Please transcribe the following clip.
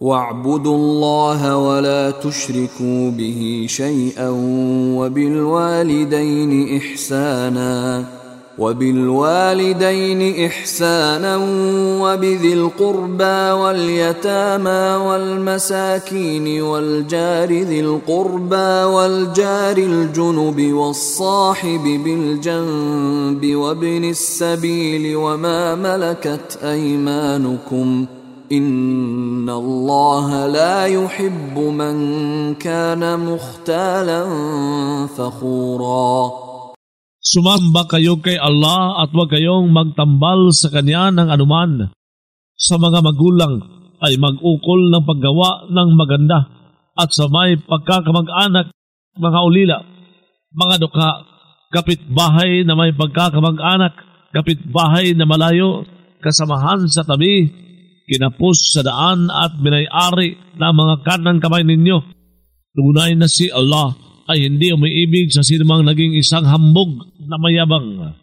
واعبدوا الله ولا تشركوا به شيئا وبالوالدين إحسانا وبذي القربى واليتامى والمساكين والجار ذي القربى والجار الجنب والصاحب بالجنب وابن السبيل وما ملكت أيمانكم إن الله لا يحب من كان مختالا فخورا. Sumamba kayo kay Allah at huwag kayong magtambal sa Kanya ng anuman. Sa mga magulang ay mag-ukol ng paggawa ng maganda at sa may pagkakamag-anak, mga ulila, mga dukha, kapitbahay na may pagkakamag-anak, kapitbahay na malayo, kasamahan sa tabi, kinapos sa daan at binay-ari na mga kanang kamay ninyo. Tunay na si Allah ay hindi umiibig sa sinumang naging isang hambog na mayabang.